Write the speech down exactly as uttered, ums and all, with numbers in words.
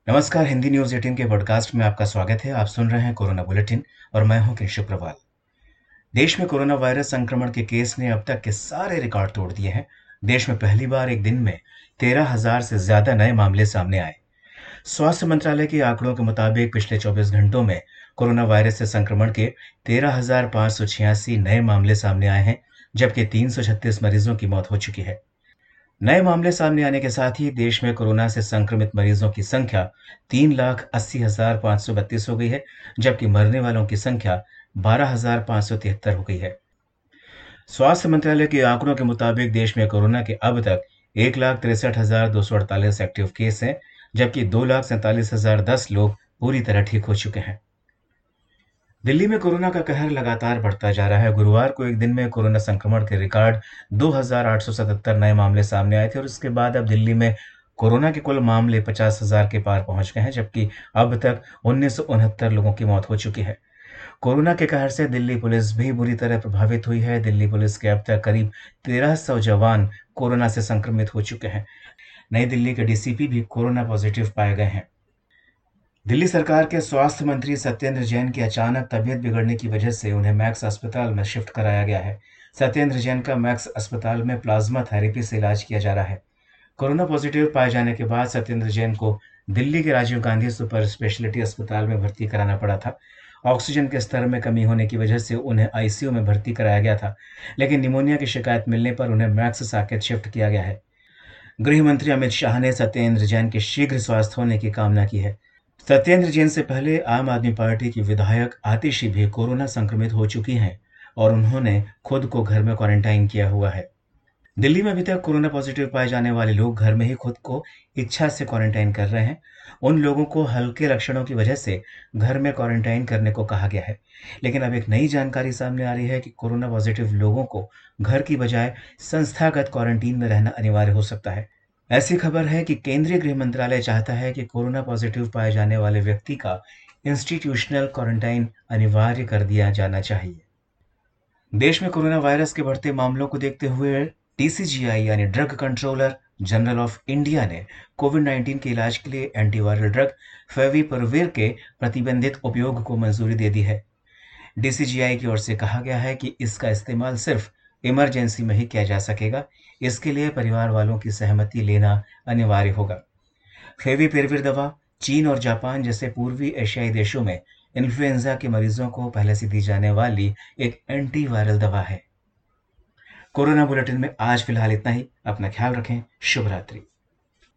नमस्कार, हिंदी न्यूज़ अठारह के पॉडकास्ट में आपका स्वागत है। आप सुन रहे हैं कोरोना बुलेटिन और मैं हूं किंशु प्रवाल। देश में कोरोना वायरस संक्रमण के केस ने अब तक के सारे रिकॉर्ड तोड़ दिए हैं। देश में पहली बार एक दिन में तेरह हज़ार से ज्यादा नए मामले सामने आए। स्वास्थ्य मंत्रालय के आंकड़ों के मुताबिक पिछले चौबीस घंटों में कोरोना वायरस से संक्रमण के तेरह हज़ार पाँच सौ छियासी नए मामले सामने आए हैं, जबकि तीन सौ छत्तीस मरीजों की मौत हो चुकी है। नए मामले सामने आने के साथ ही देश में कोरोना से संक्रमित मरीजों की संख्या तीन लाख अस्सी हजार पाँच सौ बत्तीस हो गई है, जबकि मरने वालों की संख्या बारह हजार पाँच सौ तिहत्तर हो गई है। स्वास्थ्य मंत्रालय के आंकड़ों के मुताबिक देश में कोरोना के अब तक एक लाख तिरसठ हजार दो सौ अड़तालीस एक्टिव केस हैं, जबकि दो लाख सैंतालीस हजार दस लोग पूरी तरह ठीक हो चुके हैं। दिल्ली में कोरोना का कहर लगातार बढ़ता जा रहा है। गुरुवार को एक दिन में कोरोना संक्रमण के रिकॉर्ड दो हज़ार आठ सौ सतहत्तर नए मामले सामने आए थे और उसके बाद अब दिल्ली में कोरोना के कुल मामले पचास हज़ार के पार पहुंच गए हैं, जबकि अब तक उन्नीस सौ उनहत्तर लोगों की मौत हो चुकी है। कोरोना के कहर से दिल्ली पुलिस भी बुरी तरह प्रभावित हुई है। दिल्ली पुलिस के अब तक करीब तेरह सौ जवान कोरोना से संक्रमित हो चुके हैं। नई दिल्ली के डीसीपी भी कोरोना पॉजिटिव पाए गए हैं। दिल्ली सरकार के स्वास्थ्य मंत्री सत्येंद्र जैन की अचानक तबीयत बिगड़ने की वजह से उन्हें मैक्स अस्पताल में शिफ्ट कराया गया है। सत्येंद्र जैन का मैक्स अस्पताल में प्लाज्मा थेरेपी से इलाज किया जा रहा है। कोरोना पॉजिटिव पाए जाने के बाद सत्येंद्र जैन को दिल्ली के राजीव गांधी सुपर स्पेशलिटी अस्पताल में भर्ती कराना पड़ा था। ऑक्सीजन के स्तर में कमी होने की वजह से उन्हें आईसीयू में भर्ती कराया गया था, लेकिन निमोनिया की शिकायत मिलने पर उन्हें मैक्स साकेत शिफ्ट किया गया है। गृह मंत्री अमित शाह ने सत्येंद्र जैन के शीघ्र स्वस्थ होने की कामना की है। सत्येंद्र जैन से पहले आम आदमी पार्टी की विधायक आतिशी भी कोरोना संक्रमित हो चुकी हैं और उन्होंने खुद को घर में क्वारंटाइन किया हुआ है। दिल्ली में अभी तक कोरोना पॉजिटिव पाए जाने वाले लोग घर में ही खुद को इच्छा से क्वारंटाइन कर रहे हैं। उन लोगों को हल्के लक्षणों की वजह से घर में क्वारंटाइन करने को कहा गया है। लेकिन अब एक नई जानकारी सामने आ रही है कि कोरोना पॉजिटिव लोगों को घर की बजाय संस्थागत क्वारंटीन में रहना अनिवार्य हो सकता है। ऐसी खबर है कि केंद्रीय गृह मंत्रालय चाहता है कि कोरोना पॉजिटिव पाए जाने वाले व्यक्ति का इंस्टीट्यूशनल क्वारंटाइन अनिवार्य कर दिया जाना चाहिए। देश में कोरोना वायरस के बढ़ते मामलों को देखते हुए डीसीजीआई यानी drug controller general of India ने कोविड नाइन्टीन के इलाज के लिए एंटीवायरल ड्रग फेविपिराविर के प्रतिबंधित उपयोग को मंजूरी दे दी है। डीसीजीआई की ओर से कहा गया है कि इसका इस्तेमाल सिर्फ इमरजेंसी में ही किया जा सकेगा। इसके लिए परिवार वालों की सहमति लेना अनिवार्य होगा। फेविपिराविर दवा चीन और जापान जैसे पूर्वी एशियाई देशों में इन्फ्लुएंजा के मरीजों को पहले से दी जाने वाली एक एंटीवायरल दवा है। कोरोना बुलेटिन में आज फिलहाल इतना ही। अपना ख्याल रखें। शुभ रात्रि।